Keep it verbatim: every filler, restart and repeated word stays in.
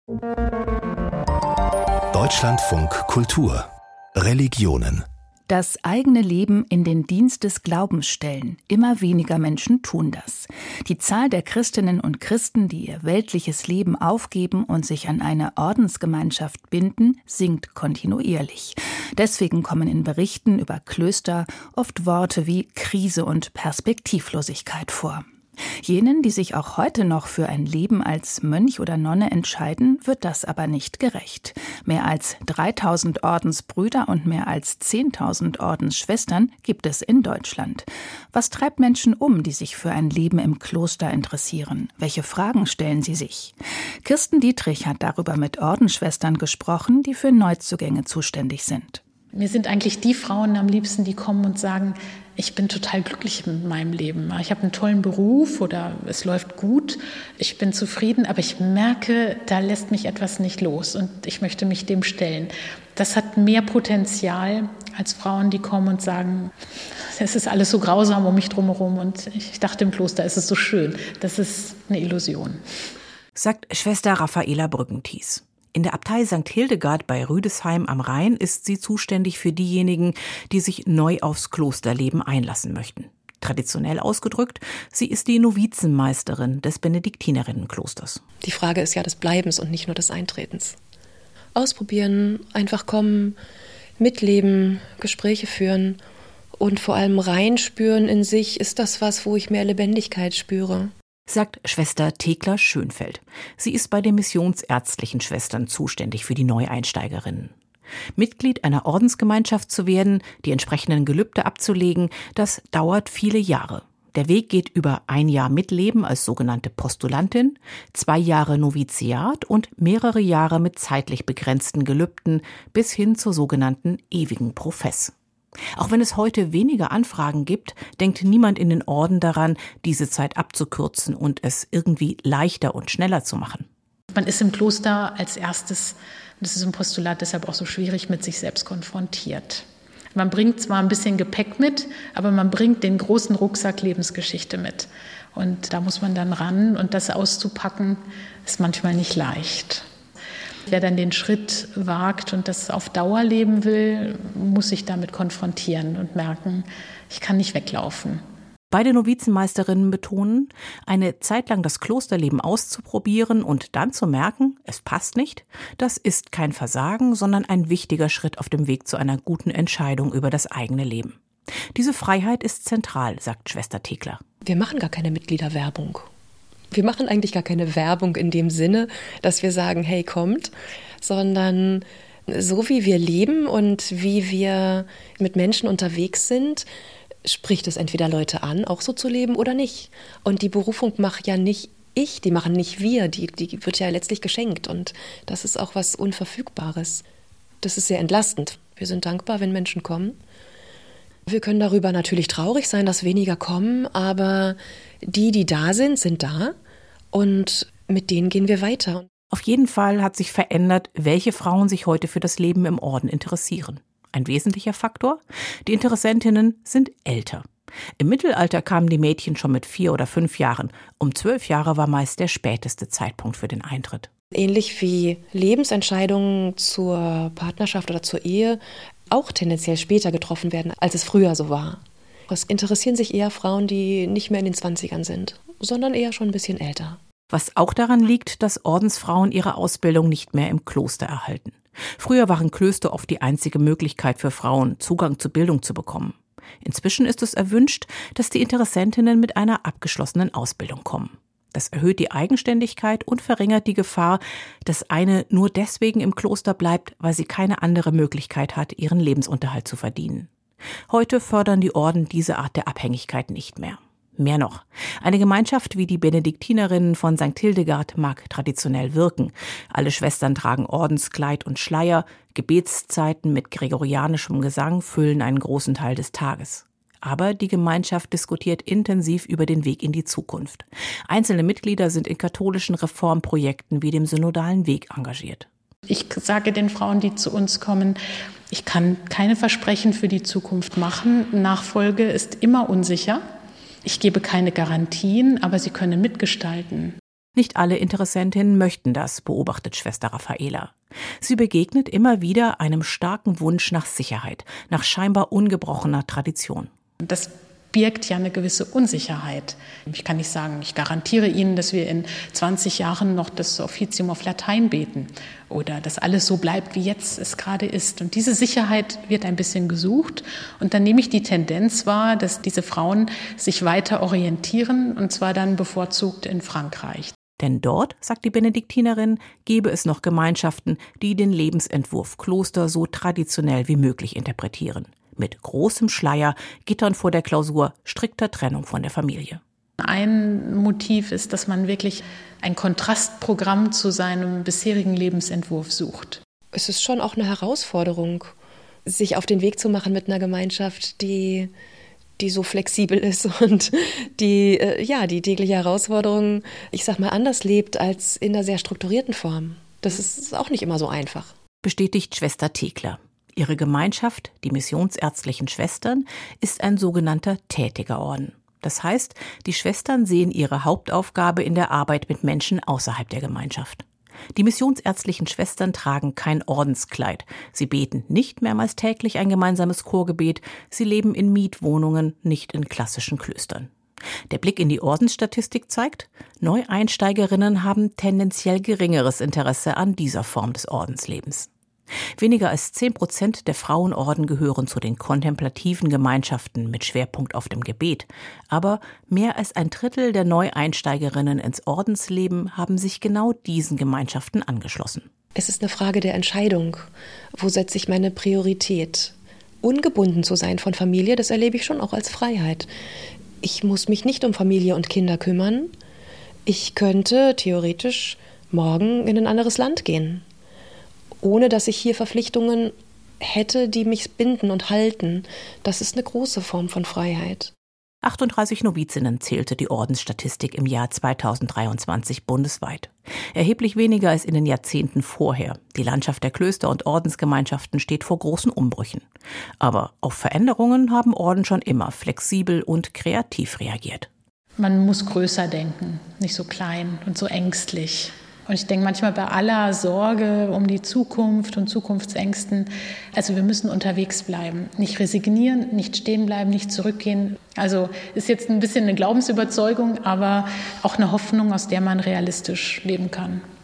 Deutschlandfunk Kultur Religionen. Das eigene Leben in den Dienst des Glaubens stellen. Immer weniger Menschen tun das. Die Zahl der Christinnen und Christen, die ihr weltliches Leben aufgeben und sich an eine Ordensgemeinschaft binden, sinkt kontinuierlich. Deswegen kommen in Berichten über Klöster oft Worte wie Krise und Perspektivlosigkeit vor. Jenen, die sich auch heute noch für ein Leben als Mönch oder Nonne entscheiden, wird das aber nicht gerecht. Mehr als dreitausend Ordensbrüder und mehr als zehntausend Ordensschwestern gibt es in Deutschland. Was treibt Menschen um, die sich für ein Leben im Kloster interessieren? Welche Fragen stellen sie sich? Kirsten Dietrich hat darüber mit Ordensschwestern gesprochen, die für Neuzugänge zuständig sind. Mir sind eigentlich die Frauen am liebsten, die kommen und sagen, ich bin total glücklich mit meinem Leben. Ich habe einen tollen Beruf oder es läuft gut, ich bin zufrieden, aber ich merke, da lässt mich etwas nicht los und ich möchte mich dem stellen. Das hat mehr Potenzial als Frauen, die kommen und sagen, es ist alles so grausam um mich drumherum und ich dachte, im Kloster ist es so schön. Das ist eine Illusion. Sagt Schwester Raffaela Brückenthies. In der Abtei Sankt Hildegard bei Rüdesheim am Rhein ist sie zuständig für diejenigen, die sich neu aufs Klosterleben einlassen möchten. Traditionell ausgedrückt, sie ist die Novizenmeisterin des Benediktinerinnenklosters. Die Frage ist ja des Bleibens und nicht nur des Eintretens. Ausprobieren, einfach kommen, mitleben, Gespräche führen und vor allem reinspüren in sich, ist das was, wo ich mehr Lebendigkeit spüre. Sagt Schwester Thekla Schönfeld. Sie ist bei den missionsärztlichen Schwestern zuständig für die Neueinsteigerinnen. Mitglied einer Ordensgemeinschaft zu werden, die entsprechenden Gelübde abzulegen, das dauert viele Jahre. Der Weg geht über ein Jahr Mitleben als sogenannte Postulantin, zwei Jahre Noviziat und mehrere Jahre mit zeitlich begrenzten Gelübden bis hin zur sogenannten ewigen Profess. Auch wenn es heute weniger Anfragen gibt, denkt niemand in den Orden daran, diese Zeit abzukürzen und es irgendwie leichter und schneller zu machen. Man ist im Kloster als erstes, das ist im Postulat deshalb auch so schwierig, mit sich selbst konfrontiert. Man bringt zwar ein bisschen Gepäck mit, aber man bringt den großen Rucksack Lebensgeschichte mit. Und da muss man dann ran und das auszupacken, ist manchmal nicht leicht. Wer dann den Schritt wagt und das auf Dauer leben will, muss sich damit konfrontieren und merken, ich kann nicht weglaufen. Beide Novizenmeisterinnen betonen, eine Zeit lang das Klosterleben auszuprobieren und dann zu merken, es passt nicht, das ist kein Versagen, sondern ein wichtiger Schritt auf dem Weg zu einer guten Entscheidung über das eigene Leben. Diese Freiheit ist zentral, sagt Schwester Thekla. Wir machen gar keine Mitgliederwerbung. Wir machen eigentlich gar keine Werbung in dem Sinne, dass wir sagen, hey, kommt, sondern so wie wir leben und wie wir mit Menschen unterwegs sind, spricht es entweder Leute an, auch so zu leben oder nicht. Und die Berufung macht ja nicht ich, die machen nicht wir, die, die wird ja letztlich geschenkt und das ist auch was Unverfügbares. Das ist sehr entlastend. Wir sind dankbar, wenn Menschen kommen. Wir können darüber natürlich traurig sein, dass weniger kommen, aber die, die da sind, sind da und mit denen gehen wir weiter. Auf jeden Fall hat sich verändert, welche Frauen sich heute für das Leben im Orden interessieren. Ein wesentlicher Faktor? Die Interessentinnen sind älter. Im Mittelalter kamen die Mädchen schon mit vier oder fünf Jahren. Um zwölf Jahre war meist der späteste Zeitpunkt für den Eintritt. Ähnlich wie Lebensentscheidungen zur Partnerschaft oder zur Ehe auch tendenziell später getroffen werden, als es früher so war. Es interessieren sich eher Frauen, die nicht mehr in den Zwanzigern sind, sondern eher schon ein bisschen älter. Was auch daran liegt, dass Ordensfrauen ihre Ausbildung nicht mehr im Kloster erhalten. Früher waren Klöster oft die einzige Möglichkeit für Frauen, Zugang zur Bildung zu bekommen. Inzwischen ist es erwünscht, dass die Interessentinnen mit einer abgeschlossenen Ausbildung kommen. Das erhöht die Eigenständigkeit und verringert die Gefahr, dass eine nur deswegen im Kloster bleibt, weil sie keine andere Möglichkeit hat, ihren Lebensunterhalt zu verdienen. Heute fördern die Orden diese Art der Abhängigkeit nicht mehr. Mehr noch, eine Gemeinschaft wie die Benediktinerinnen von Sankt Hildegard mag traditionell wirken. Alle Schwestern tragen Ordenskleid und Schleier, Gebetszeiten mit gregorianischem Gesang füllen einen großen Teil des Tages. Aber die Gemeinschaft diskutiert intensiv über den Weg in die Zukunft. Einzelne Mitglieder sind in katholischen Reformprojekten wie dem Synodalen Weg engagiert. Ich sage den Frauen, die zu uns kommen, ich kann keine Versprechen für die Zukunft machen. Nachfolge ist immer unsicher. Ich gebe keine Garantien, aber sie können mitgestalten. Nicht alle Interessentinnen möchten das, beobachtet Schwester Raffaela. Sie begegnet immer wieder einem starken Wunsch nach Sicherheit, nach scheinbar ungebrochener Tradition. Das birgt ja eine gewisse Unsicherheit. Ich kann nicht sagen, ich garantiere Ihnen, dass wir in zwanzig Jahren noch das Offizium auf Latein beten oder dass alles so bleibt, wie jetzt es gerade ist. Und diese Sicherheit wird ein bisschen gesucht. Und dann nehme ich die Tendenz wahr, dass diese Frauen sich weiter orientieren, und zwar dann bevorzugt in Frankreich. Denn dort, sagt die Benediktinerin, gebe es noch Gemeinschaften, die den Lebensentwurf Kloster so traditionell wie möglich interpretieren. Mit großem Schleier, Gittern vor der Klausur, strikter Trennung von der Familie. Ein Motiv ist, dass man wirklich ein Kontrastprogramm zu seinem bisherigen Lebensentwurf sucht. Es ist schon auch eine Herausforderung, sich auf den Weg zu machen mit einer Gemeinschaft, die die so flexibel ist und die, äh, ja, die tägliche Herausforderung, ich sag mal, anders lebt als in einer sehr strukturierten Form. Das ist auch nicht immer so einfach. Bestätigt Schwester Thekla. Ihre Gemeinschaft, die Missionsärztlichen Schwestern, ist ein sogenannter tätiger Orden. Das heißt, die Schwestern sehen ihre Hauptaufgabe in der Arbeit mit Menschen außerhalb der Gemeinschaft. Die missionsärztlichen Schwestern tragen kein Ordenskleid. Sie beten nicht mehrmals täglich ein gemeinsames Chorgebet. Sie leben in Mietwohnungen, nicht in klassischen Klöstern. Der Blick in die Ordensstatistik zeigt, Neueinsteigerinnen haben tendenziell geringeres Interesse an dieser Form des Ordenslebens. Weniger als zehn Prozent der Frauenorden gehören zu den kontemplativen Gemeinschaften mit Schwerpunkt auf dem Gebet. Aber mehr als ein Drittel der Neueinsteigerinnen ins Ordensleben haben sich genau diesen Gemeinschaften angeschlossen. Es ist eine Frage der Entscheidung. Wo setze ich meine Priorität? Ungebunden zu sein von Familie, das erlebe ich schon auch als Freiheit. Ich muss mich nicht um Familie und Kinder kümmern. Ich könnte theoretisch morgen in ein anderes Land gehen, ohne dass ich hier Verpflichtungen hätte, die mich binden und halten. Das ist eine große Form von Freiheit. achtunddreißig Novizinnen zählte die Ordensstatistik im Jahr zweitausenddreiundzwanzig bundesweit. Erheblich weniger als in den Jahrzehnten vorher. Die Landschaft der Klöster und Ordensgemeinschaften steht vor großen Umbrüchen. Aber auf Veränderungen haben Orden schon immer flexibel und kreativ reagiert. Man muss größer denken, nicht so klein und so ängstlich. Und ich denke manchmal bei aller Sorge um die Zukunft und Zukunftsängsten, also wir müssen unterwegs bleiben. Nicht resignieren, nicht stehen bleiben, nicht zurückgehen. Also ist jetzt ein bisschen eine Glaubensüberzeugung, aber auch eine Hoffnung, aus der man realistisch leben kann.